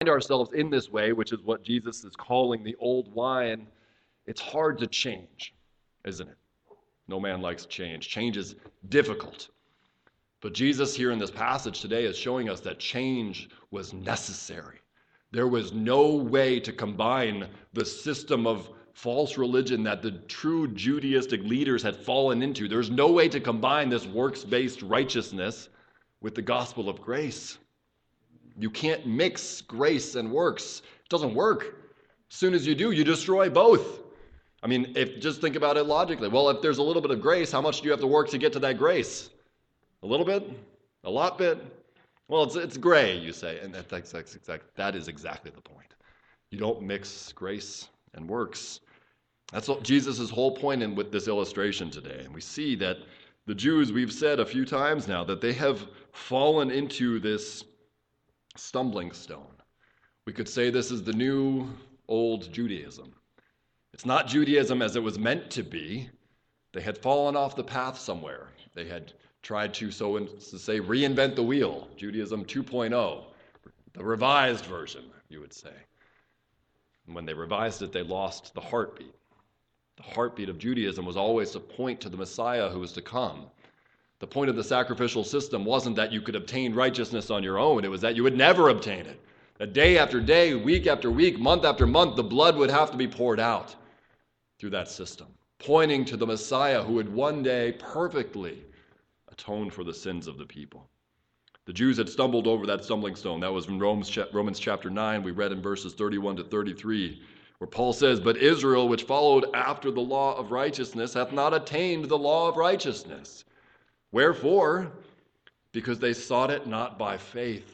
ourselves in this way, which is what Jesus is calling the old wine, it's hard to change, isn't it? No man likes change. Change is difficult. But Jesus here in this passage today is showing us that change was necessary. There was no way to combine the system of false religion that the true Judaistic leaders had fallen into. There's no way to combine this works-based righteousness with the gospel of grace. You can't mix grace and works. It doesn't work. As soon as you do, you destroy both. I mean, just think about it logically. Well, if there's a little bit of grace, how much do you have to work to get to that grace? A little bit? A lot bit? Well, it's gray, you say, and that is exactly the point. You don't mix grace and works. That's what Jesus' whole point in with this illustration today. And we see that the Jews, we've said a few times now, that they have fallen into this stumbling stone. We could say this is the new old Judaism. It's not Judaism as it was meant to be. They had fallen off the path somewhere. They had tried to, so to say, reinvent the wheel. Judaism 2.0, the revised version, you would say. And when they revised it, they lost the heartbeat. The heartbeat of Judaism was always to point to the Messiah who was to come. The point of the sacrificial system wasn't that you could obtain righteousness on your own. It was that you would never obtain it. That day after day, week after week, month after month, the blood would have to be poured out through that system, pointing to the Messiah who would one day perfectly atone for the sins of the people. The Jews had stumbled over that stumbling stone. That was from Romans chapter 9. We read in verses 31 to 33, where Paul says, "But Israel, which followed after the law of righteousness, hath not attained the law of righteousness. Wherefore? Because they sought it not by faith."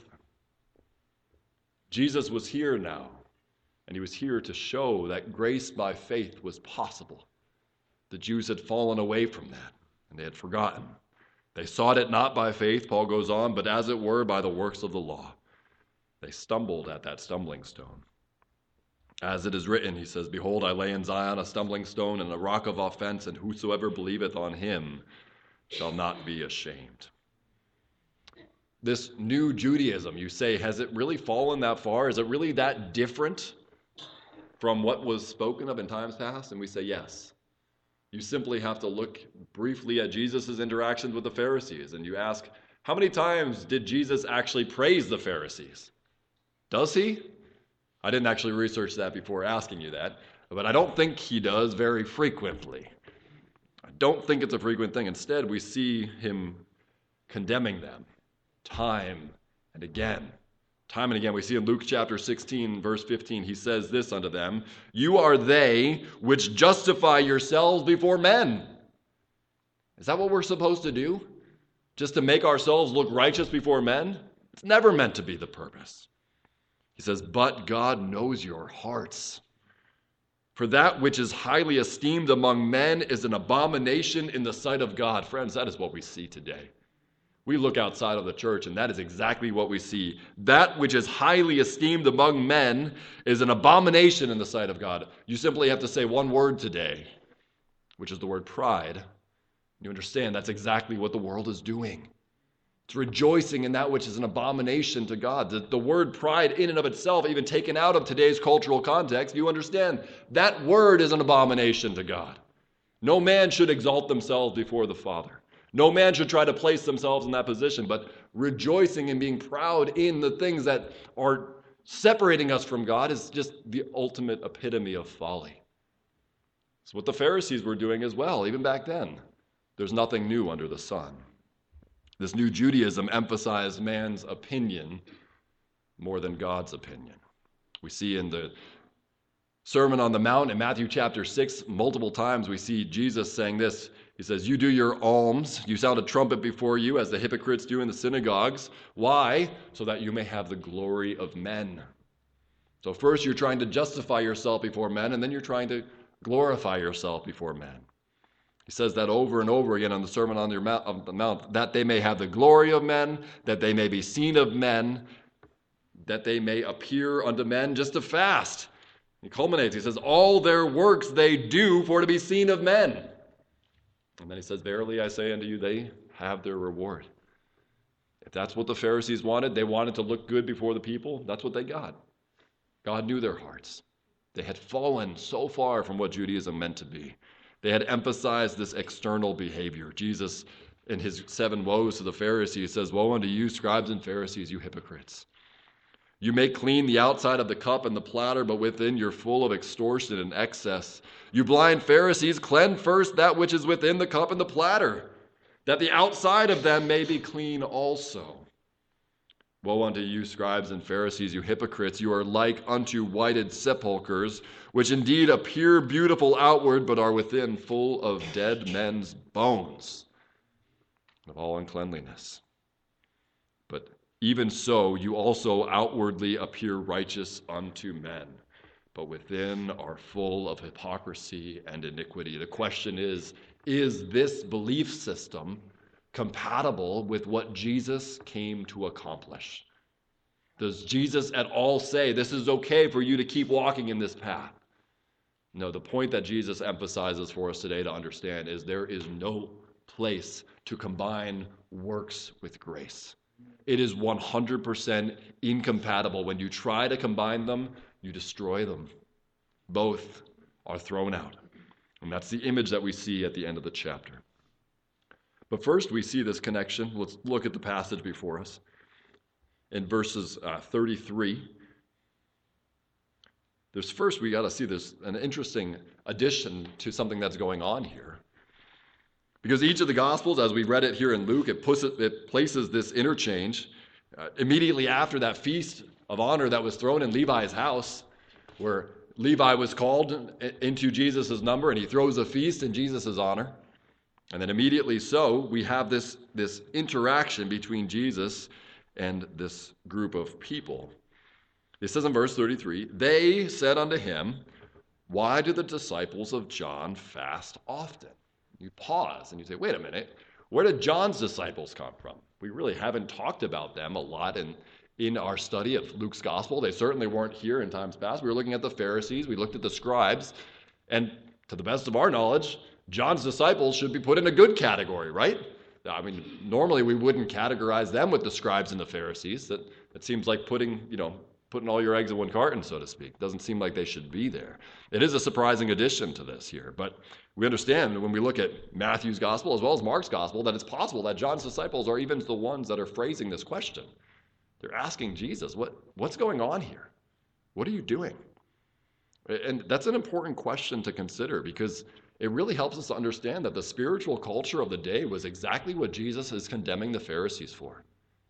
Jesus was here now, and he was here to show that grace by faith was possible. The Jews had fallen away from that, and they had forgotten. They sought it not by faith, Paul goes on, but as it were by the works of the law. They stumbled at that stumbling stone. As it is written, he says, "Behold, I lay in Zion a stumbling stone and a rock of offense, and whosoever believeth on him shall not be ashamed." This new Judaism, you say, has it really fallen that far? Is it really that different from what was spoken of in times past? And we say yes. You simply have to look briefly at Jesus' interactions with the Pharisees, and you ask, how many times did Jesus actually praise the Pharisees? Does he? I didn't actually research that before asking you that, but I don't think he does very frequently. I don't think it's a frequent thing. Instead, we see him condemning them time and again. Time and again, we see in Luke chapter 16, verse 15, he says this unto them, "You are they which justify yourselves before men." Is that what we're supposed to do? Just to make ourselves look righteous before men? It's never meant to be the purpose. He says, "But God knows your hearts. For that which is highly esteemed among men is an abomination in the sight of God." Friends, that is what we see today. We look outside of the church, and that is exactly what we see. That which is highly esteemed among men is an abomination in the sight of God. You simply have to say one word today, which is the word pride. You understand that's exactly what the world is doing. It's rejoicing in that which is an abomination to God. The word pride in and of itself, even taken out of today's cultural context, you understand that word is an abomination to God. No man should exalt themselves before the Father. No man should try to place themselves in that position, but rejoicing and being proud in the things that are separating us from God is just the ultimate epitome of folly. It's what the Pharisees were doing as well, even back then. There's nothing new under the sun. This new Judaism emphasized man's opinion more than God's opinion. We see in the Sermon on the Mount in Matthew chapter 6, multiple times we see Jesus saying this. He says, "You do your alms, you sound a trumpet before you, as the hypocrites do in the synagogues." Why? So that you may have the glory of men. So first you're trying to justify yourself before men, and then you're trying to glorify yourself before men. He says that over and over again on the Sermon on the Mount, that they may have the glory of men, that they may be seen of men, that they may appear unto men, just to fast. He culminates, he says, "All their works they do for to be seen of men." And then he says, "Verily I say unto you, they have their reward." If that's what the Pharisees wanted, they wanted to look good before the people, that's what they got. God knew their hearts. They had fallen so far from what Judaism meant to be. They had emphasized this external behavior. Jesus, in his 7 woes to the Pharisees, says, "Woe unto you, scribes and Pharisees, you hypocrites! You make clean the outside of the cup and the platter, but within you're full of extortion and excess. You blind Pharisees, cleanse first that which is within the cup and the platter, that the outside of them may be clean also. Woe unto you, scribes and Pharisees, you hypocrites! You are like unto whited sepulchres, which indeed appear beautiful outward, but are within full of dead men's bones, of all uncleanliness. But even so, you also outwardly appear righteous unto men, but within are full of hypocrisy and iniquity." The question is this belief system compatible with what Jesus came to accomplish? Does Jesus at all say this is okay for you to keep walking in this path? No, the point that Jesus emphasizes for us today to understand is there is no place to combine works with grace. It is 100% incompatible. When you try to combine them, you destroy them. Both are thrown out. And that's the image that we see at the end of the chapter. But first, we see this connection. Let's look at the passage before us. In verses 33, we got to see there's an interesting addition to something that's going on here. Because each of the Gospels, as we read it here in Luke, it places this interchange immediately after that feast of honor that was thrown in Levi's house, where Levi was called into Jesus' number, and he throws a feast in Jesus' honor. And then immediately so, we have this interaction between Jesus and this group of people. It says in verse 33, "They said unto him, Why do the disciples of John fast often?" You pause and you say, wait a minute, where did John's disciples come from? We really haven't talked about them a lot in our study of Luke's gospel. They certainly weren't here in times past. We were looking at the Pharisees, we looked at the scribes, and to the best of our knowledge, John's disciples should be put in a good category, right? I mean, normally we wouldn't categorize them with the scribes and the Pharisees. That seems like putting all your eggs in one carton, so to speak. Doesn't seem like they should be there. It is a surprising addition to this here, but we understand when we look at Matthew's gospel as well as Mark's gospel that it's possible that John's disciples are even the ones that are phrasing this question. They're asking Jesus, what's going on here? What are you doing? And that's an important question to consider because it really helps us to understand that the spiritual culture of the day was exactly what Jesus is condemning the Pharisees for.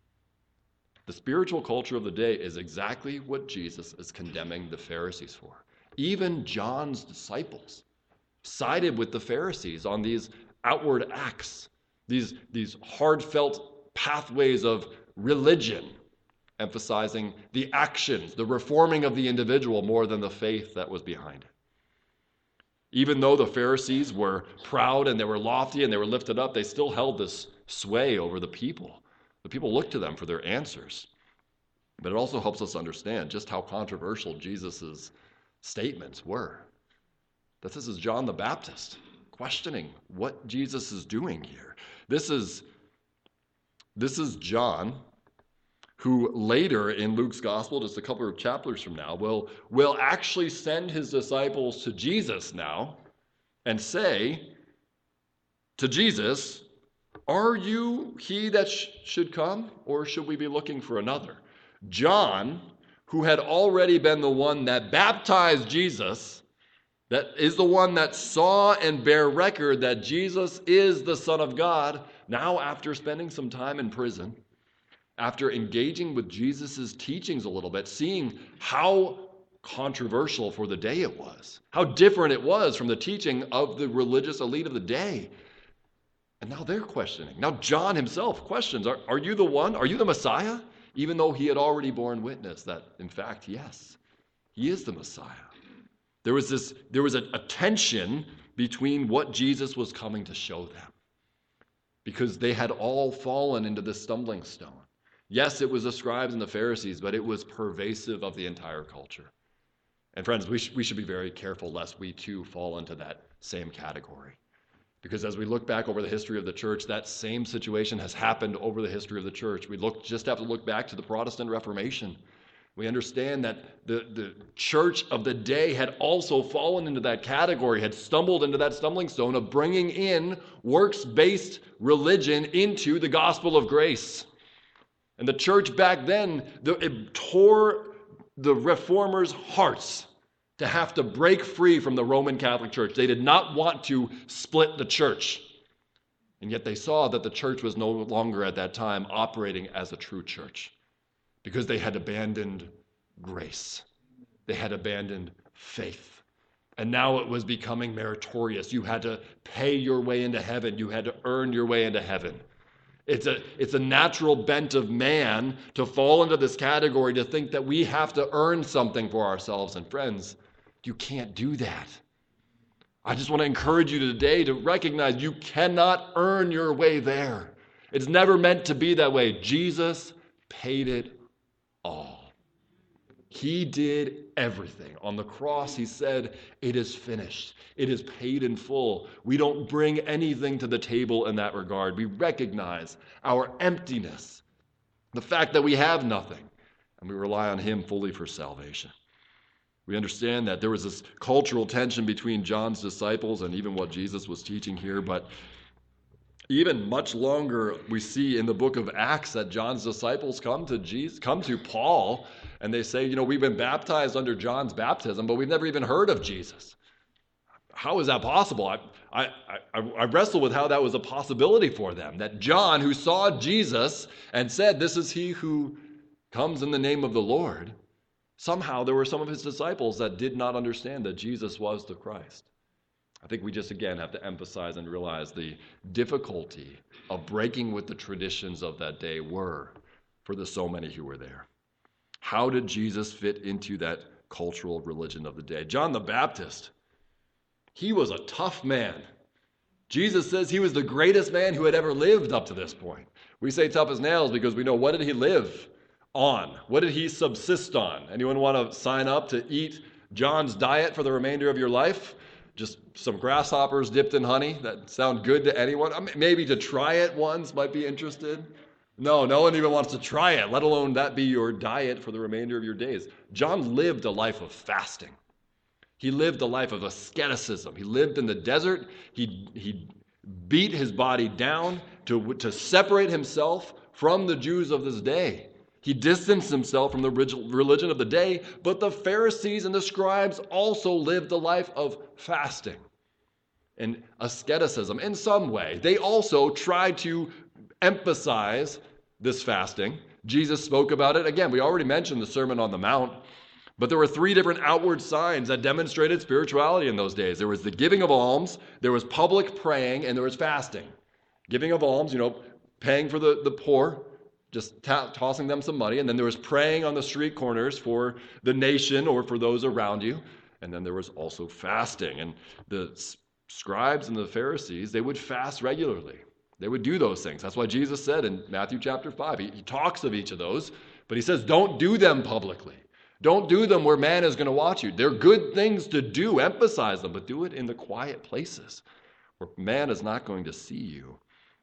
The spiritual culture of the day is exactly what Jesus is condemning the Pharisees for. Even John's disciples sided with the Pharisees on these outward acts, these heartfelt pathways of religion, emphasizing the actions, the reforming of the individual more than the faith that was behind it. Even though the Pharisees were proud and they were lofty and they were lifted up, they still held this sway over the people. The people looked to them for their answers. But it also helps us understand just how controversial Jesus' statements were. That this is John the Baptist questioning what Jesus is doing here. This is John, who later in Luke's gospel, just a couple of chapters from now, will actually send his disciples to Jesus now and say to Jesus, "Are you he that should come, or should we be looking for another?" John, who had already been the one that baptized Jesus, that is the one that saw and bear record that Jesus is the Son of God, now after spending some time in prison, after engaging with Jesus' teachings a little bit, seeing how controversial for the day it was, how different it was from the teaching of the religious elite of the day. And now they're questioning. Now John himself questions, are you the one? Are you the Messiah? Even though he had already borne witness that, in fact, yes, he is the Messiah. There was a tension between what Jesus was coming to show them, because they had all fallen into this stumbling stone. Yes, it was the scribes and the Pharisees, but it was pervasive of the entire culture. And friends, we should be very careful lest we too fall into that same category. Because as we look back over the history of the church, that same situation has happened over the history of the church. We just have to look back to the Protestant Reformation, We understand that the church of the day had also fallen into that category, had stumbled into that stumbling stone of bringing in works-based religion into the gospel of grace. And the church back then, it tore the reformers' hearts to have to break free from the Roman Catholic Church. They did not want to split the church. And yet they saw that the church was no longer at that time operating as a true church because they had abandoned grace. They had abandoned faith. And now it was becoming meritorious. You had to pay your way into heaven. You had to earn your way into heaven. It's a natural bent of man to fall into this category, to think that we have to earn something for ourselves. And friends, you can't do that. I just want to encourage you today to recognize you cannot earn your way there. It's never meant to be that way. Jesus paid it all. He did everything. On the cross, he said, "It is finished. It is paid in full." We don't bring anything to the table in that regard. We recognize our emptiness, the fact that we have nothing, and we rely on him fully for salvation. We understand that there was this cultural tension between John's disciples and even what Jesus was teaching here, but even much longer, we see in the book of Acts that John's disciples come to Paul, and they say, we've been baptized under John's baptism, but we've never even heard of Jesus. How is that possible? I wrestle with how that was a possibility for them, that John, who saw Jesus and said, "This is he who comes in the name of the Lord," somehow there were some of his disciples that did not understand that Jesus was the Christ. I think we just, again, have to emphasize and realize the difficulty of breaking with the traditions of that day were for the so many who were there. How did Jesus fit into that cultural religion of the day? John the Baptist, he was a tough man. Jesus says he was the greatest man who had ever lived up to this point. We say tough as nails because we know, what did he live on? What did he subsist on? Anyone want to sign up to eat John's diet for the remainder of your life? Just some grasshoppers dipped in honey? That sound good to anyone? Maybe to try it once might be interested. No one even wants to try it, let alone that be your diet for the remainder of your days. John lived a life of fasting. He lived a life of asceticism. He lived in the desert. He beat his body down to separate himself from the Jews of this day. He distanced himself from the religion of the day, but the Pharisees and the scribes also lived a life of fasting and asceticism in some way. They also tried to emphasize this fasting. Jesus spoke about it. Again, we already mentioned the Sermon on the Mount, but there were 3 different outward signs that demonstrated spirituality in those days. There was the giving of alms, there was public praying, and there was fasting. Giving of alms, paying for the poor, just tossing them some money. And then there was praying on the street corners for the nation or for those around you. And then there was also fasting. And the scribes and the Pharisees, they would fast regularly. They would do those things. That's why Jesus said in Matthew chapter 5, he talks of each of those, but he says, don't do them publicly. Don't do them where man is going to watch you. They're good things to do, emphasize them, but do it in the quiet places where man is not going to see you.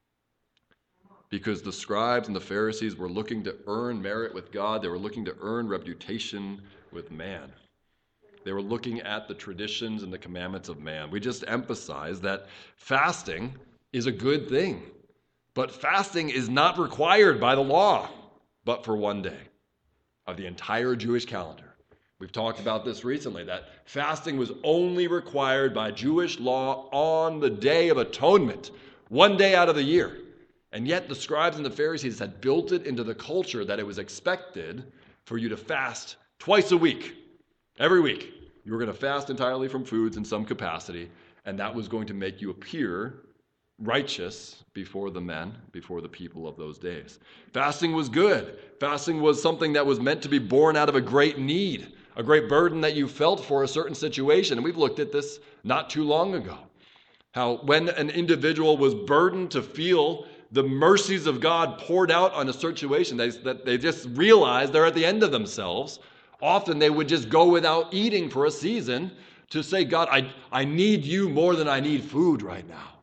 Because the scribes and the Pharisees were looking to earn merit with God. They were looking to earn reputation with man. They were looking at the traditions and the commandments of man. We just emphasize that fasting is a good thing. But fasting is not required by the law, but for one day of the entire Jewish calendar. We've talked about this recently, that fasting was only required by Jewish law on the Day of Atonement, one day out of the year. And yet the scribes and the Pharisees had built it into the culture that it was expected for you to fast twice a week. Every week, you were going to fast entirely from foods in some capacity, and that was going to make you appear righteous before the men, before the people of those days. Fasting was good. Fasting was something that was meant to be born out of a great need, a great burden that you felt for a certain situation. And we've looked at this not too long ago. How when an individual was burdened to feel the mercies of God poured out on a situation that they just realized they're at the end of themselves, often they would just go without eating for a season to say, God, I need you more than I need food right now.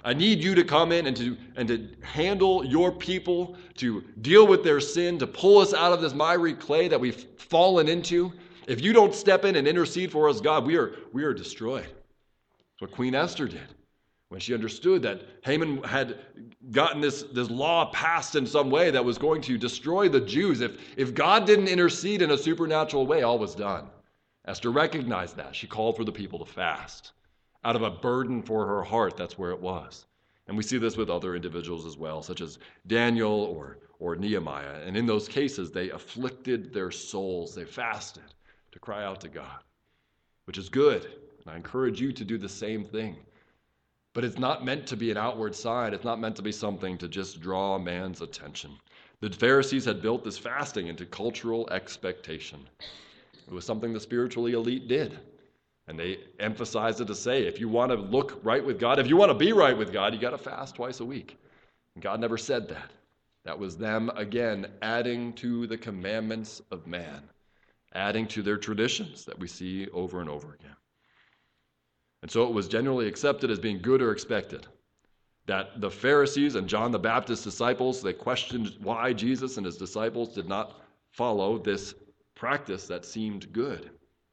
I need you to come in and to handle your people, to deal with their sin, to pull us out of this miry clay that we've fallen into. If you don't step in and intercede for us, God, we are destroyed. That's what Queen Esther did when she understood that Haman had gotten this law passed in some way that was going to destroy the Jews. If God didn't intercede in a supernatural way, all was done. Esther recognized that. She called for the people to fast. Out of a burden for her heart, that's where it was. And we see this with other individuals as well, such as Daniel or Nehemiah. And in those cases, they afflicted their souls. They fasted to cry out to God, which is good. And I encourage you to do the same thing. But it's not meant to be an outward sign. It's not meant to be something to just draw man's attention. The Pharisees had built this fasting into cultural expectation. It was something the spiritually elite did. And they emphasized it to say, if you want to look right with God, if you want to be right with God, you got to fast twice a week. And God never said that. That was them, again, adding to the commandments of man, adding to their traditions that we see over and over again. And so it was generally accepted as being good or expected that the Pharisees and John the Baptist's disciples, they questioned why Jesus and his disciples did not follow this practice that seemed good.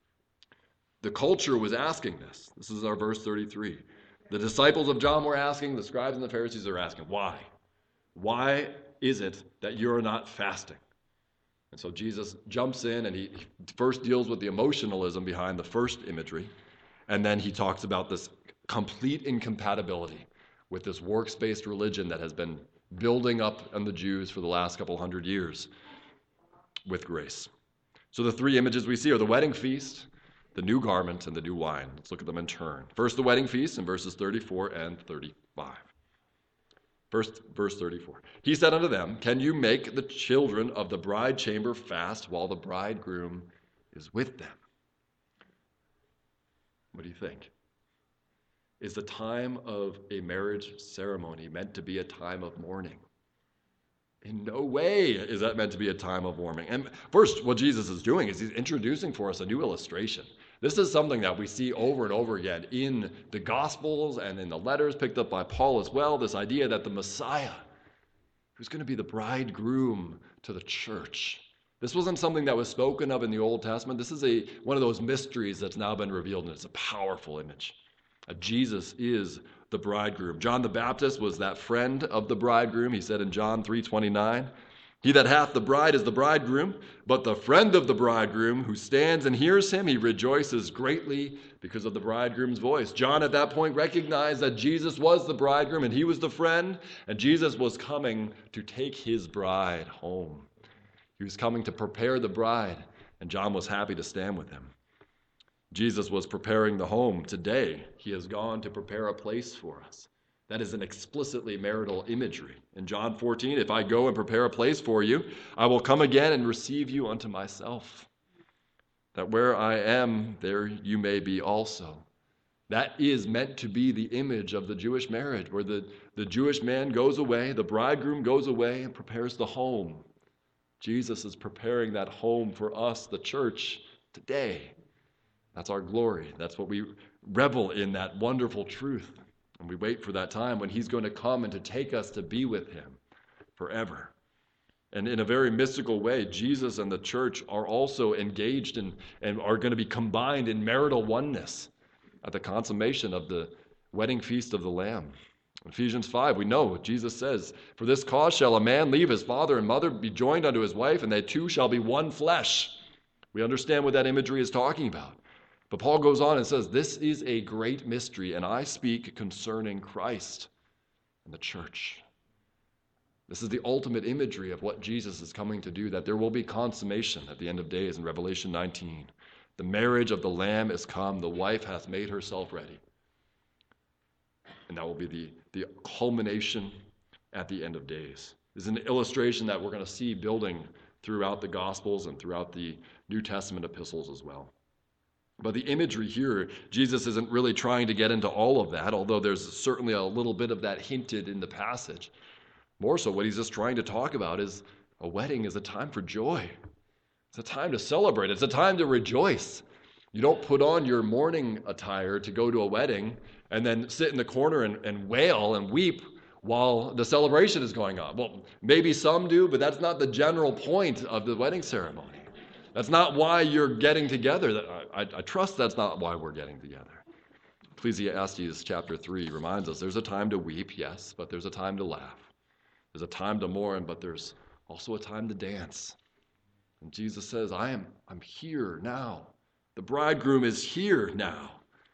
The culture was asking this. This is our verse 33. The disciples of John were asking, the scribes and the Pharisees are asking, why? Why is it that you're not fasting? And so Jesus jumps in and he first deals with the emotionalism behind the first imagery, and then he talks about this complete incompatibility with this works-based religion that has been building up on the Jews for the last couple hundred years with grace. So the three images we see are the wedding feast, the new garment, and the new wine. Let's look at them in turn. First, the wedding feast in verses 34 and 35. First, verse 34. He said unto them, can you make the children of the bride chamber fast while the bridegroom is with them? What do you think? Is the time of a marriage ceremony meant to be a time of mourning? In no way is that meant to be a time of mourning. And first, what Jesus is doing is he's introducing for us a new illustration. This is something that we see over and over again in the Gospels and in the letters picked up by Paul as well, this idea that the Messiah, who's going to be the bridegroom to the church. This wasn't something that was spoken of in the Old Testament. This is one of those mysteries that's now been revealed, and it's a powerful image. Jesus is the bridegroom. John the Baptist was that friend of the bridegroom. He said in John 3:29, he that hath the bride is the bridegroom, but the friend of the bridegroom who stands and hears him, he rejoices greatly because of the bridegroom's voice. John at that point recognized that Jesus was the bridegroom and he was the friend, and Jesus was coming to take his bride home. He was coming to prepare the bride, and John was happy to stand with him. Jesus was preparing the home. Today, he has gone to prepare a place for us. That is an explicitly marital imagery. In John 14, if I go and prepare a place for you, I will come again and receive you unto myself, that where I am, there you may be also. That is meant to be the image of the Jewish marriage, where the Jewish man goes away, the bridegroom goes away and prepares the home. Jesus is preparing that home for us, the church, today. That's our glory. That's what we revel in, that wonderful truth. And we wait for that time when he's going to come and to take us to be with him forever. And in a very mystical way, Jesus and the church are also engaged and are going to be combined in marital oneness at the consummation of the wedding feast of the Lamb. In Ephesians 5, we know what Jesus says, for this cause shall a man leave his father and mother, be joined unto his wife, and they two shall be one flesh. We understand what that imagery is talking about. But Paul goes on and says, this is a great mystery, and I speak concerning Christ and the church. This is the ultimate imagery of what Jesus is coming to do, that there will be consummation at the end of days in Revelation 19. The marriage of the Lamb is come, the wife hath made herself ready. And that will be the culmination at the end of days. This is an illustration that we're going to see building throughout the Gospels and throughout the New Testament epistles as well. But the imagery here, Jesus isn't really trying to get into all of that, although there's certainly a little bit of that hinted in the passage. More so, what he's just trying to talk about is a wedding is a time for joy. It's a time to celebrate. It's a time to rejoice. You don't put on your mourning attire to go to a wedding and then sit in the corner and wail and weep while the celebration is going on. Well, maybe some do, but that's not the general point of the wedding ceremony. That's not why you're getting together. I trust that's not why we're getting together. Ecclesiastes chapter 3 reminds us there's a time to weep, yes, but there's a time to laugh. There's a time to mourn, but there's also a time to dance. And Jesus says, I'm here now. The bridegroom is here now.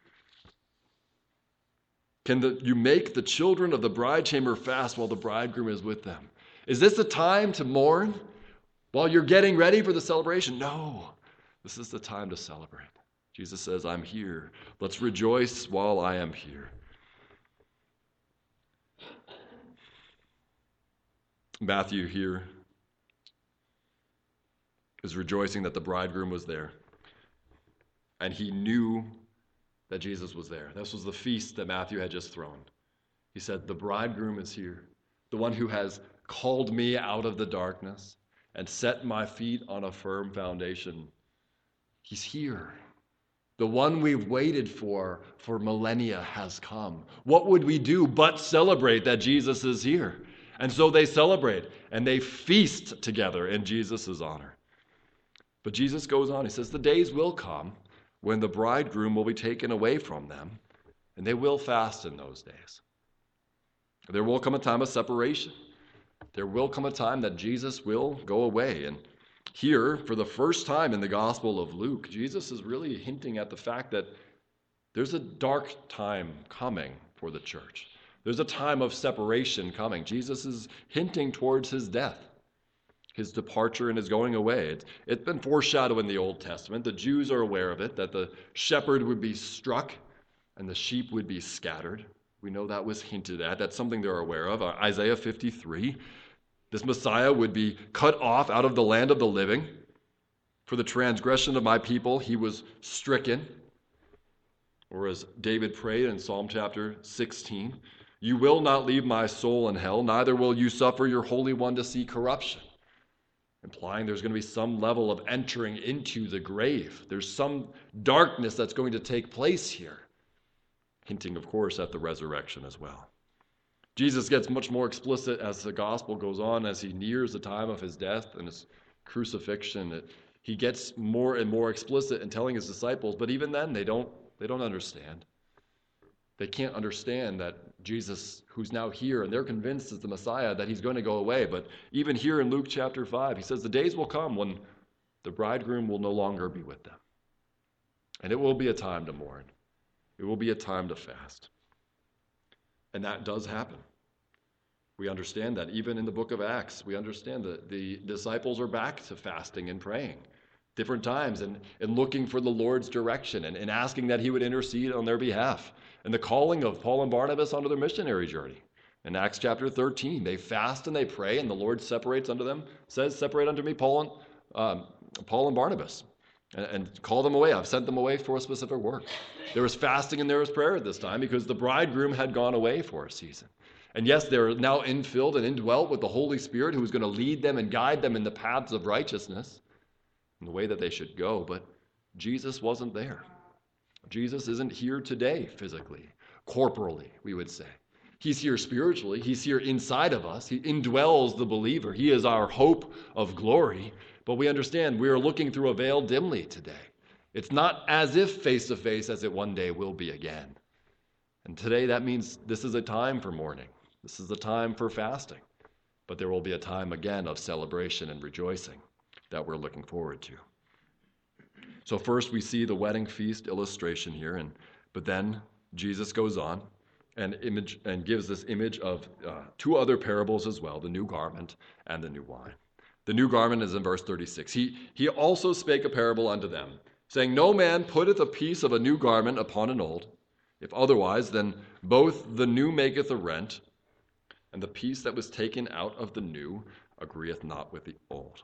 Can you make the children of the bride chamber fast while the bridegroom is with them? Is this the time to mourn while you're getting ready for the celebration? No, this is the time to celebrate. Jesus says, I'm here. Let's rejoice while I am here. Matthew here is rejoicing that the bridegroom was there. And he knew that Jesus was there. This was the feast that Matthew had just thrown. He said, the bridegroom is here, the one who has called me out of the darkness and set my feet on a firm foundation. He's here. The one we've waited for millennia has come. What would we do but celebrate that Jesus is here? And so they celebrate and they feast together in Jesus' honor. But Jesus goes on, he says, the days will come when the bridegroom will be taken away from them, and they will fast in those days. There will come a time of separation. There will come a time that Jesus will go away. And here, for the first time in the Gospel of Luke, Jesus is really hinting at the fact that there's a dark time coming for the church. There's a time of separation coming. Jesus is hinting towards his death, his departure and his going away. It's been foreshadowed in the Old Testament. The Jews are aware of it, that the shepherd would be struck and the sheep would be scattered. We know that was hinted at. That's something they're aware of. Isaiah 53, this Messiah would be cut off out of the land of the living. For the transgression of my people, he was stricken. Or as David prayed in Psalm chapter 16, you will not leave my soul in hell, neither will you suffer your Holy One to see corruption. Implying there's going to be some level of entering into the grave. There's some darkness that's going to take place here. Hinting, of course, at the resurrection as well. Jesus gets much more explicit as the gospel goes on, as he nears the time of his death and his crucifixion. He gets more and more explicit in telling his disciples, but even then they don't understand. They can't understand that Jesus, who's now here, and they're convinced is the Messiah, that he's going to go away. But even here in Luke chapter 5, he says the days will come when the bridegroom will no longer be with them. And it will be a time to mourn. It will be a time to fast. And that does happen. We understand that. Even in the book of Acts, we understand that the disciples are back to fasting and praying different times and looking for the Lord's direction and asking that he would intercede on their behalf. And the calling of Paul and Barnabas onto their missionary journey. In Acts chapter 13, they fast and they pray, and the Lord separates unto them, says, separate unto me Paul and Barnabas, and call them away. I've sent them away for a specific work. There was fasting and there was prayer at this time because the bridegroom had gone away for a season. And yes, they're now infilled and indwelt with the Holy Spirit who is going to lead them and guide them in the paths of righteousness in the way that they should go, but Jesus wasn't there. Jesus isn't here today physically, corporally, we would say. He's here spiritually. He's here inside of us. He indwells the believer. He is our hope of glory. But we understand we are looking through a veil dimly today. It's not as if face-to-face as it one day will be again. And today that means this is a time for mourning. This is a time for fasting. But there will be a time again of celebration and rejoicing that we're looking forward to. So first we see the wedding feast illustration here, but then Jesus goes on and gives this image of two other parables as well, the new garment and the new wine. The new garment is in verse 36. He also spake a parable unto them, saying, no man putteth a piece of a new garment upon an old. If otherwise, then both the new maketh a rent, and the piece that was taken out of the new agreeth not with the old.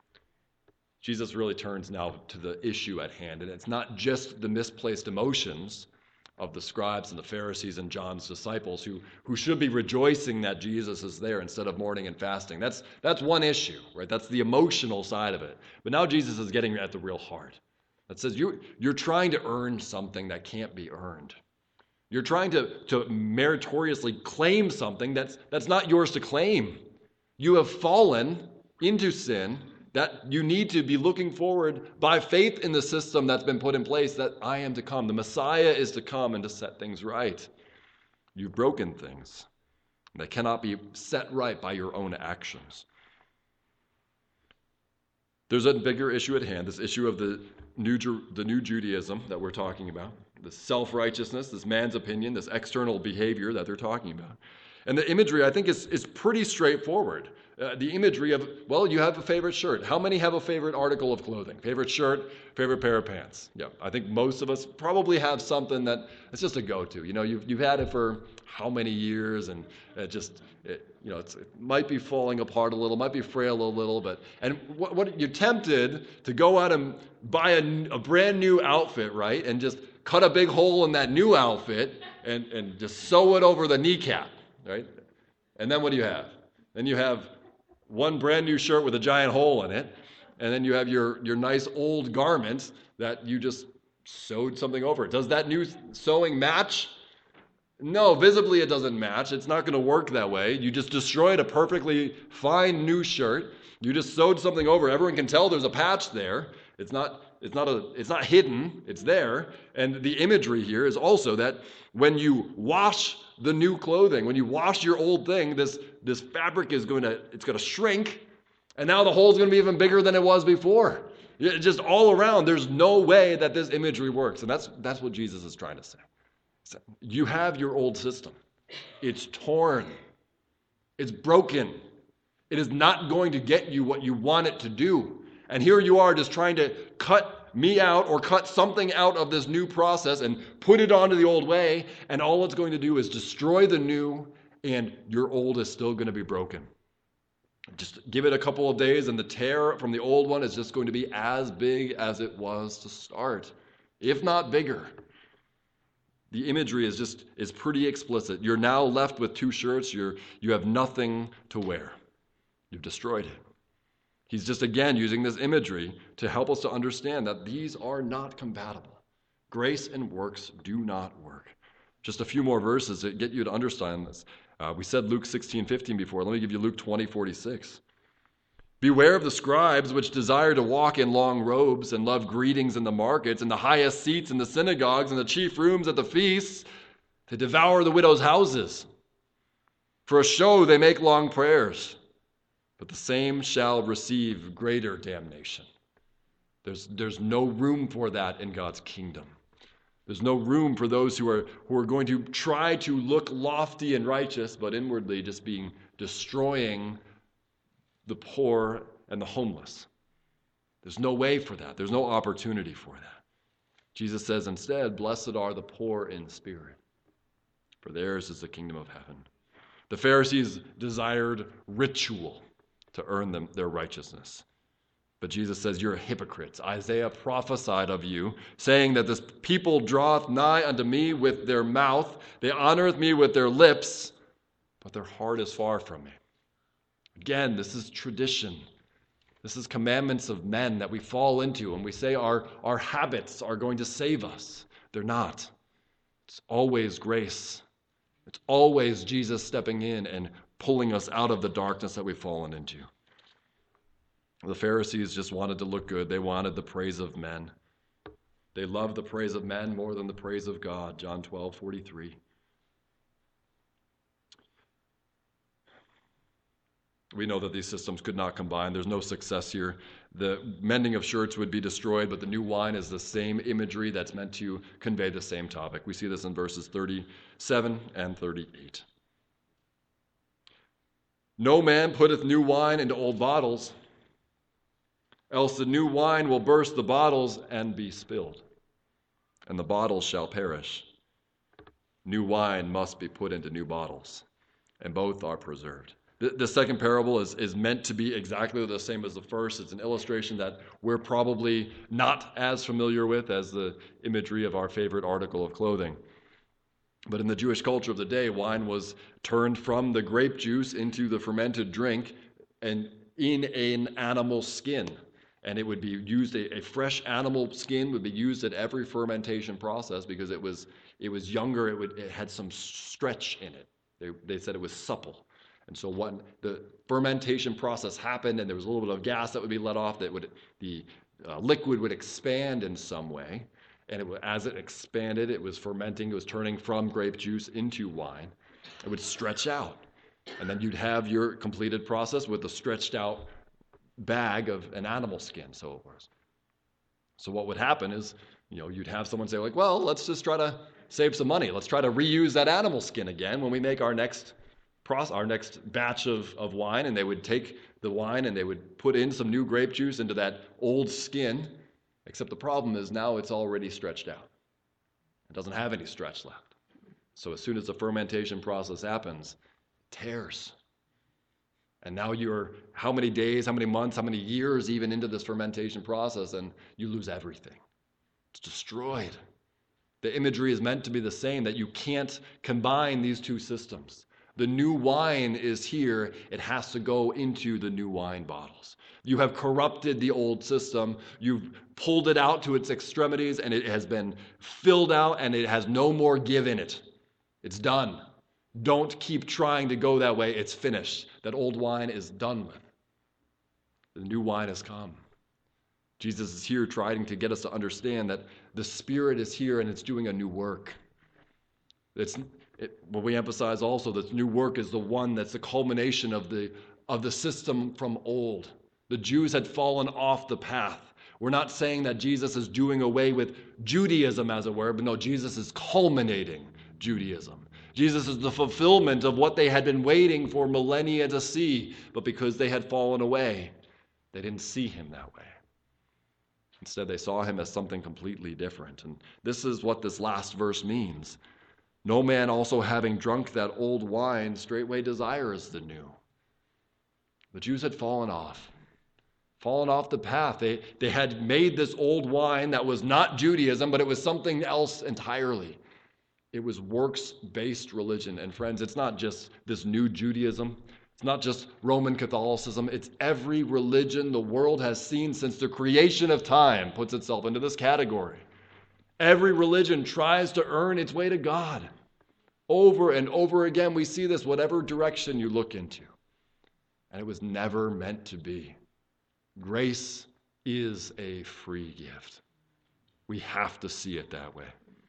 Jesus really turns now to the issue at hand, and it's not just the misplaced emotions of the scribes and the Pharisees and John's disciples who should be rejoicing that Jesus is there instead of mourning and fasting. That's one issue, right? That's the emotional side of it. But now Jesus is getting at the real heart. That says you're trying to earn something that can't be earned. You're trying to meritoriously claim something that's not yours to claim. You have fallen into sin that you need to be looking forward by faith in the system that's been put in place that I am to come. The Messiah is to come and to set things right. You've broken things that cannot be set right by your own actions. There's a bigger issue at hand, this issue of the new Judaism that we're talking about, this self-righteousness, this man's opinion, this external behavior that they're talking about. And the imagery, I think, is pretty straightforward. The imagery of, well, you have a favorite shirt. How many have a favorite article of clothing? Favorite shirt, favorite pair of pants? Yeah, I think most of us probably have something that it's just a go-to. You know, you've had it for how many years, and it might be falling apart a little, might be frail a little, but what you're tempted to go out and buy a brand new outfit, right, and just cut a big hole in that new outfit and just sew it over the kneecap, right? And then what do you have? Then you have one brand new shirt with a giant hole in it, and then you have your nice old garment that you just sewed something over. Does that new sewing match? No, visibly it doesn't match. It's not going to work that way. You just destroyed a perfectly fine new shirt. You just sewed something over. Everyone can tell there's a patch there. It's not hidden. It's there. And the imagery here is also that when you wash the new clothing, when you wash your old thing, this fabric is going to shrink, and now the hole is going to be even bigger than it was before. Just all around, there's no way that this imagery works, and that's what Jesus is trying to say. You have your old system. It's torn. It's broken. It is not going to get you what you want it to do. And here you are just trying to cut me out or cut something out of this new process and put it onto the old way, and all it's going to do is destroy the new, and your old is still going to be broken. Just give it a couple of days, and the tear from the old one is just going to be as big as it was to start, if not bigger. The imagery is pretty explicit. You're now left with two shirts. You have nothing to wear. You've destroyed it. He's just, again, using this imagery to help us to understand that these are not compatible. Grace and works do not work. Just a few more verses to get you to understand this. We said Luke 16:15 before. Let me give you Luke 20:46. Beware of the scribes which desire to walk in long robes and love greetings in the markets and the highest seats in the synagogues and the chief rooms at the feasts, to devour the widows' houses. For a show they make long prayers, but the same shall receive greater damnation. There's no room for that in God's kingdom. There's no room for those who are going to try to look lofty and righteous, but inwardly just destroying the poor and the homeless. There's no way for that. There's no opportunity for that. Jesus says instead, blessed are the poor in spirit, for theirs is the kingdom of heaven. The Pharisees desired ritual to earn their righteousness. But Jesus says, you're hypocrites. Isaiah prophesied of you, saying that this people draweth nigh unto me with their mouth, they honoreth me with their lips, but their heart is far from me. Again, this is tradition. This is commandments of men that we fall into, and we say our habits are going to save us. They're not. It's always grace. It's always Jesus stepping in and pulling us out of the darkness that we've fallen into. The Pharisees just wanted to look good. They wanted the praise of men. They loved the praise of men more than the praise of God. John 12:43. We know that these systems could not combine. There's no success here. The mending of shirts would be destroyed, but the new wine is the same imagery that's meant to convey the same topic. We see this in verses 37 and 38. No man putteth new wine into old bottles, else the new wine will burst the bottles and be spilled, and the bottles shall perish. New wine must be put into new bottles, and both are preserved. The second parable is meant to be exactly the same as the first. It's an illustration that we're probably not as familiar with as the imagery of our favorite article of clothing. But in the Jewish culture of the day, wine was turned from the grape juice into the fermented drink and in an animal skin. and it would be used, a fresh animal skin would be used at every fermentation process because it was younger, it had some stretch in it. They said it was supple. And so when the fermentation process happened and there was a little bit of gas that would be let off, the liquid would expand in some way. And as it expanded, it was fermenting, it was turning from grape juice into wine. It would stretch out. And then you'd have your completed process with a stretched out bag of an animal skin, so it was. So what would happen is, you'd have someone say, like, well, let's just try to save some money. Let's try to reuse that animal skin again when we make our next batch of wine. And they would take the wine and they would put in some new grape juice into that old skin, except the problem is now it's already stretched out. It doesn't have any stretch left. So as soon as the fermentation process happens, it tears. And now you're how many days, how many months, how many years even into this fermentation process, and you lose everything. It's destroyed. The imagery is meant to be the same, that you can't combine these two systems. The new wine is here. It has to go into the new wine bottles. You have corrupted the old system. You've pulled it out to its extremities, and it has been filled out, and it has no more give in it. It's done. Don't keep trying to go that way. It's finished. That old wine is done with. The new wine has come. Jesus is here trying to get us to understand that the Spirit is here and it's doing a new work. What we emphasize also, this new work is the one that's the culmination of the system from old. The Jews had fallen off the path. We're not saying that Jesus is doing away with Judaism, as it were, but no, Jesus is culminating Judaism. Jesus is the fulfillment of what they had been waiting for millennia to see, but because they had fallen away, they didn't see him that way. Instead, they saw him as something completely different. And this is what this last verse means. No man also having drunk that old wine straightway desires the new. The Jews had fallen off the path. They had made this old wine that was not Judaism, but it was something else entirely. It was works-based religion. And friends, it's not just this new Judaism. It's not just Roman Catholicism. It's every religion the world has seen since the creation of time puts itself into this category. Every religion tries to earn its way to God. Over and over again, we see this, whatever direction you look into. And it was never meant to be. Grace is a free gift. We have to see it that way.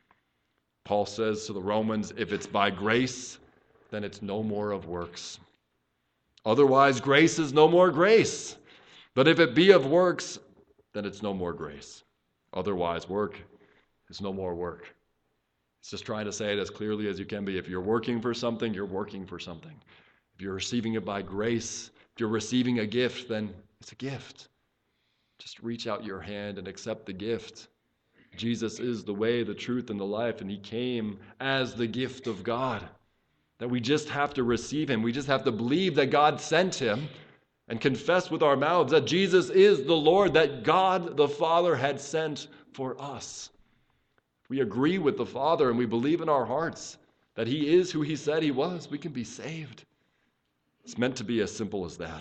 Paul says to the Romans, if it's by grace, then it's no more of works. Otherwise, grace is no more grace. But if it be of works, then it's no more grace. Otherwise, work is no more work. It's just trying to say it as clearly as you can be. If you're working for something, you're working for something. If you're receiving it by grace, if you're receiving a gift, then it's a gift. Just reach out your hand and accept the gift. Jesus is the way, the truth, and the life, and he came as the gift of God. That we just have to receive him. We just have to believe that God sent him and confess with our mouths that Jesus is the Lord, that God the Father had sent for us. We agree with the Father and we believe in our hearts that he is who he said he was. We can be saved. It's meant to be as simple as that.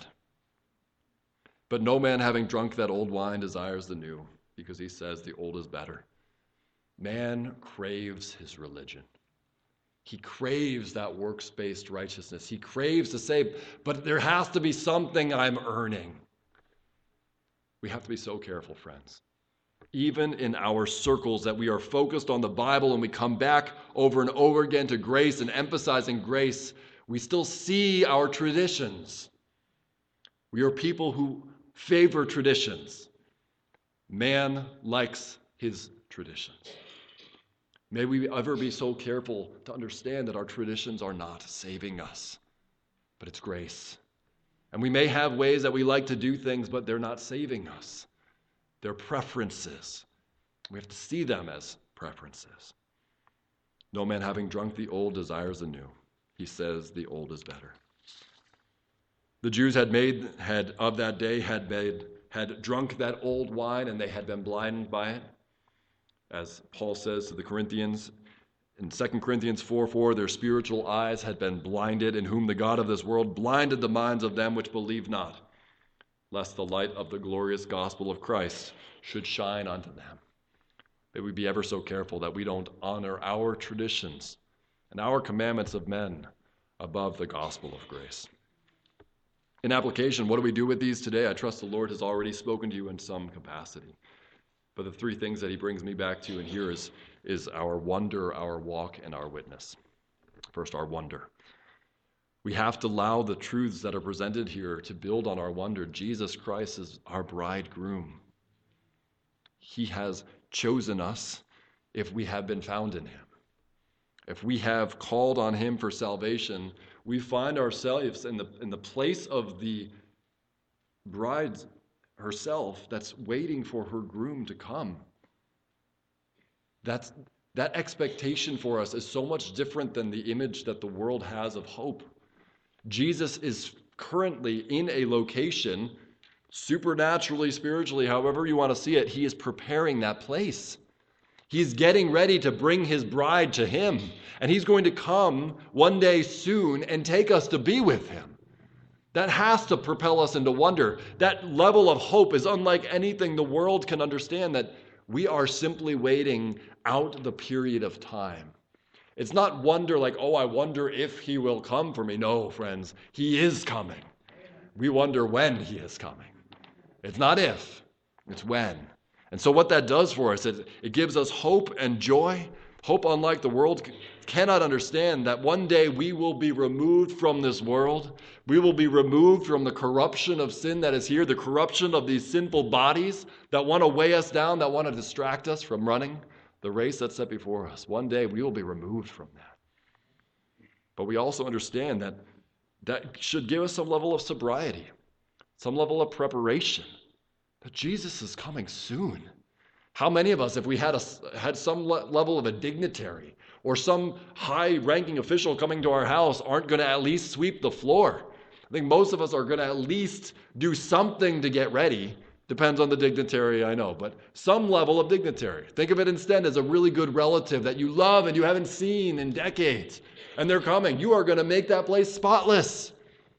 But no man having drunk that old wine desires the new, because he says the old is better. Man craves his religion. He craves that works-based righteousness. He craves to say, but there has to be something I'm earning. We have to be so careful, friends. Even in our circles that we are focused on the Bible and we come back over and over again to grace and emphasizing grace, we still see our traditions. We are people who favor traditions. Man likes his traditions. May we ever be so careful to understand that our traditions are not saving us, but it's grace. And we may have ways that we like to do things, but they're not saving us. They're preferences. We have to see them as preferences. No man having drunk the old desires the new. He says the old is better. The Jews had drunk that old wine, and they had been blinded by it. As Paul says to the Corinthians, in 2 Corinthians 4:4, their spiritual eyes had been blinded, in whom the God of this world blinded the minds of them which believe not, lest the light of the glorious gospel of Christ should shine unto them. May we be ever so careful that we don't honor our traditions and our commandments of men above the gospel of grace. In application, what do we do with these today? I trust the Lord has already spoken to you in some capacity. But the three things that he brings me back to in here is our wonder, our walk, and our witness. First, our wonder. We have to allow the truths that are presented here to build on our wonder. Jesus Christ is our bridegroom. He has chosen us if we have been found in him. If we have called on him for salvation, we find ourselves in the place of the bride herself that's waiting for her groom to come. That expectation for us is so much different than the image that the world has of hope. Jesus is currently in a location, supernaturally, spiritually, however you want to see it, he is preparing that place. He's getting ready to bring his bride to him, and he's going to come one day soon and take us to be with him. That has to propel us into wonder. That level of hope is unlike anything the world can understand, that we are simply waiting out the period of time. It's not wonder like, oh, I wonder if he will come for me. No, friends, he is coming. We wonder when he is coming. It's not if, it's when. And so what that does for us, it gives us hope and joy. Hope unlike the world cannot understand, that one day we will be removed from this world. We will be removed from the corruption of sin that is here, the corruption of these sinful bodies that want to weigh us down, that want to distract us from running the race that's set before us. One day we will be removed from that. But we also understand that should give us some level of sobriety, some level of preparation, that Jesus is coming soon. How many of us, if we had some level of a dignitary or some high-ranking official coming to our house, aren't going to at least sweep the floor? I think most of us are going to at least do something to get ready. Depends on the dignitary, I know, but some level of dignitary. Think of it instead as a really good relative that you love and you haven't seen in decades, and they're coming. You are going to make that place spotless.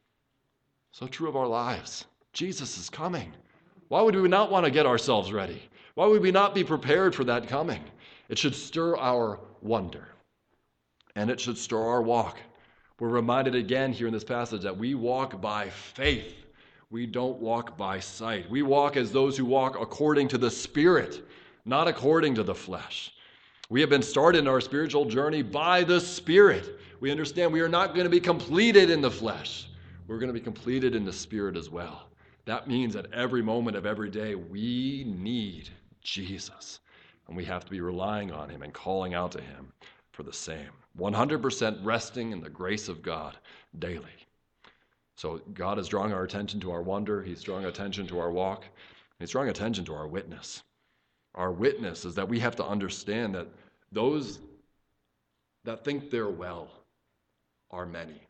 So true of our lives. Jesus is coming. Why would we not want to get ourselves ready? Why would we not be prepared for that coming? It should stir our wonder, and it should stir our walk. We're reminded again here in this passage that we walk by faith. We don't walk by sight. We walk as those who walk according to the Spirit, not according to the flesh. We have been started in our spiritual journey by the Spirit. We understand we are not going to be completed in the flesh. We're going to be completed in the Spirit as well. That means at every moment of every day, we need Jesus. And we have to be relying on him and calling out to him for the same. 100% resting in the grace of God daily. So God is drawing our attention to our wonder. He's drawing attention to our walk. He's drawing attention to our witness. Our witness is that we have to understand that those that think they're well are many.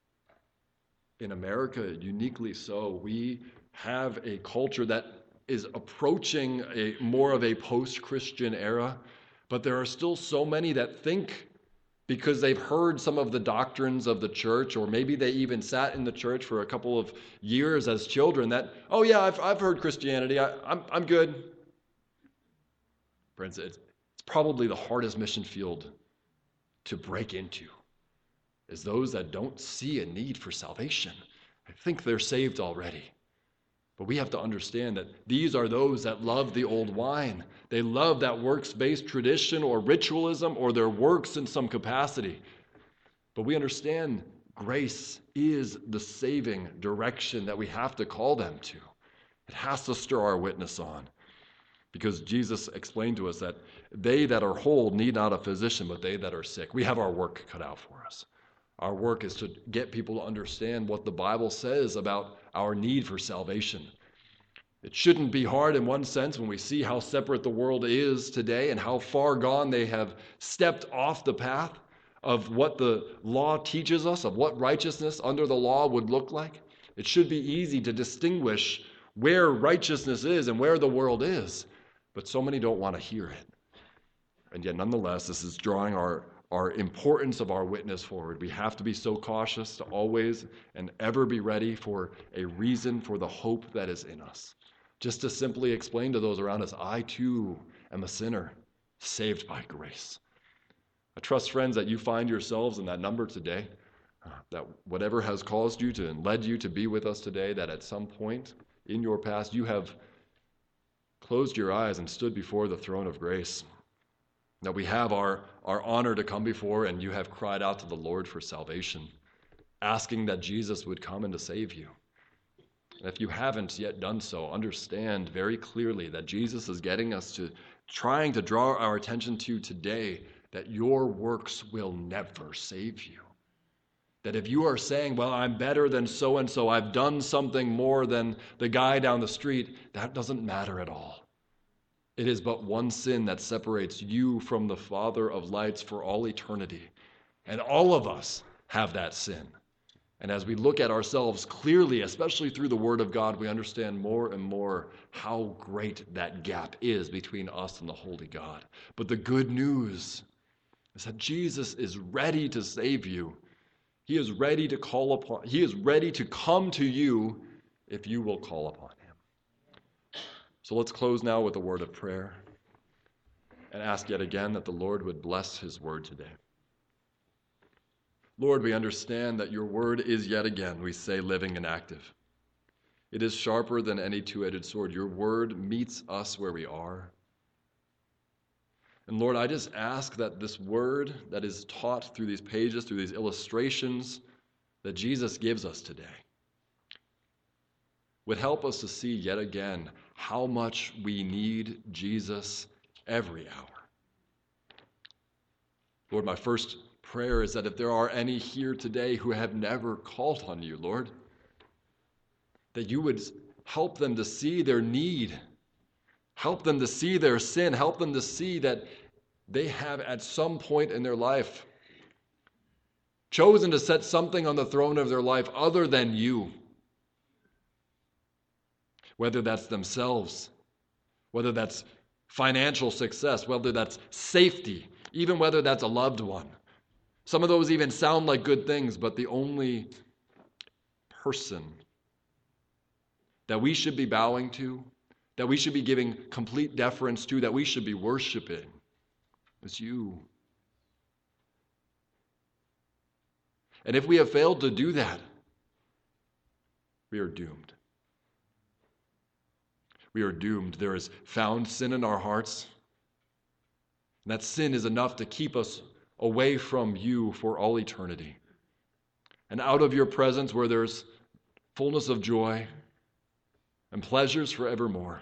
In America, uniquely so, we have a culture that is approaching more of a post-Christian era, but there are still so many that think, because they've heard some of the doctrines of the church, or maybe they even sat in the church for a couple of years as children, that, oh yeah, I've heard Christianity, I'm good. Friends, it's probably the hardest mission field to break into, is those that don't see a need for salvation. I think they're saved already. But we have to understand that these are those that love the old wine. They love that works-based tradition or ritualism or their works in some capacity. But we understand grace is the saving direction that we have to call them to. It has to stir our witness on. Because Jesus explained to us that they that are whole need not a physician, but they that are sick. We have our work cut out for us. Our work is to get people to understand what the Bible says about our need for salvation. It shouldn't be hard in one sense when we see how separate the world is today and how far gone they have stepped off the path of what the law teaches us, of what righteousness under the law would look like. It should be easy to distinguish where righteousness is and where the world is, but so many don't want to hear it. And yet, nonetheless, this is drawing our our importance of our witness forward. We have to be so cautious to always and ever be ready for a reason for the hope that is in us. Just to simply explain to those around us, I too am a sinner, saved by grace. I trust, friends, that you find yourselves in that number today, that whatever has caused you to and led you to be with us today, that at some point in your past you have closed your eyes and stood before the throne of grace. That we have our honor to come before, and you have cried out to the Lord for salvation, asking that Jesus would come and to save you. And if you haven't yet done so, understand very clearly that Jesus is getting us to, trying to draw our attention to today, that your works will never save you. That if you are saying, well, I'm better than so-and-so, I've done something more than the guy down the street, that doesn't matter at all. It is but one sin that separates you from the Father of lights for all eternity. And all of us have that sin. And as we look at ourselves clearly, especially through the Word of God, we understand more and more how great that gap is between us and the Holy God. But the good news is that Jesus is ready to save you. He is ready to He is ready to come to you if you will call upon him. So let's close now with a word of prayer and ask yet again that the Lord would bless his word today. Lord, we understand that your word is yet again, we say, living and active. It is sharper than any two-edged sword. Your word meets us where we are. And Lord, I just ask that this word that is taught through these pages, through these illustrations that Jesus gives us today, would help us to see yet again how much we need Jesus every hour. Lord, my first prayer is that if there are any here today who have never called on you, Lord, that you would help them to see their need, help them to see their sin, help them to see that they have at some point in their life chosen to set something on the throne of their life other than you. Whether that's themselves, whether that's financial success, whether that's safety, even whether that's a loved one. Some of those even sound like good things, but the only person that we should be bowing to, that we should be giving complete deference to, that we should be worshiping is you. And if we have failed to do that, we are doomed. We are doomed. There is found sin in our hearts. And that sin is enough to keep us away from you for all eternity. And out of your presence where there's fullness of joy and pleasures forevermore.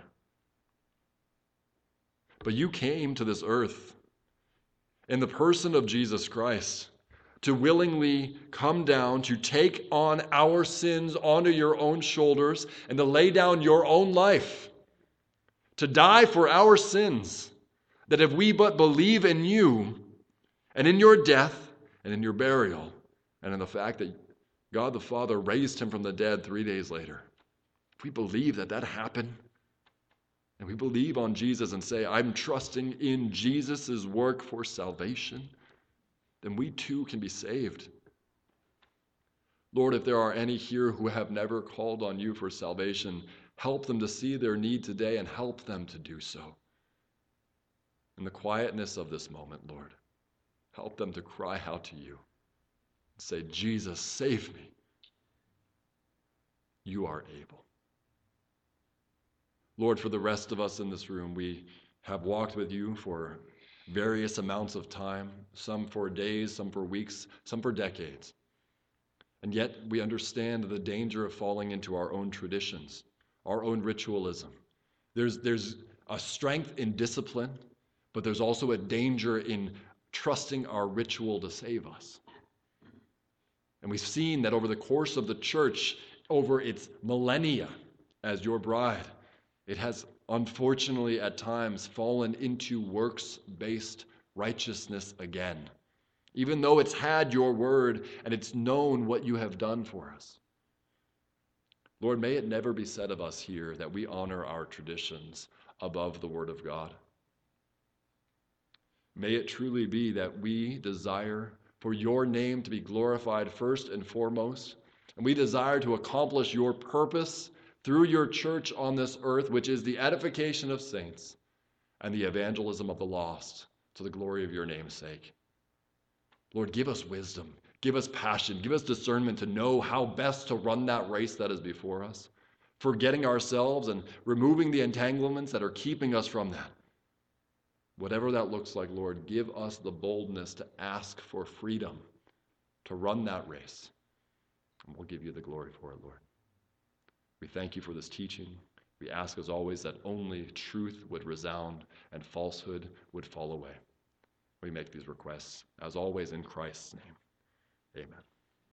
But you came to this earth in the person of Jesus Christ to willingly come down, to take on our sins onto your own shoulders, and to lay down your own life, to die for our sins, that if we but believe in you and in your death and in your burial and in the fact that God the Father raised him from the dead 3 days later, if we believe that that happened, and we believe on Jesus and say, I'm trusting in Jesus' work for salvation, then we too can be saved. Lord, if there are any here who have never called on you for salvation, help them to see their need today and help them to do so. In the quietness of this moment, Lord, help them to cry out to you and say, Jesus, save me. You are able. Lord, for the rest of us in this room, we have walked with you for various amounts of time, some for days, some for weeks, some for decades. And yet we understand the danger of falling into our own traditions, our own ritualism. There's a strength in discipline, but there's also a danger in trusting our ritual to save us. And we've seen that over the course of the church, over its millennia as your bride, it has unfortunately at times fallen into works-based righteousness again, even though it's had your word and it's known what you have done for us. Lord, may it never be said of us here that we honor our traditions above the word of God. May it truly be that we desire for your name to be glorified first and foremost, and we desire to accomplish your purpose through your church on this earth, which is the edification of saints and the evangelism of the lost, to the glory of your name's sake. Lord, give us wisdom, give us passion, give us discernment to know how best to run that race that is before us, forgetting ourselves and removing the entanglements that are keeping us from that. Whatever that looks like, Lord, give us the boldness to ask for freedom to run that race. And we'll give you the glory for it, Lord. We thank you for this teaching. We ask, as always, that only truth would resound and falsehood would fall away. We make these requests, as always, in Christ's name. Amen.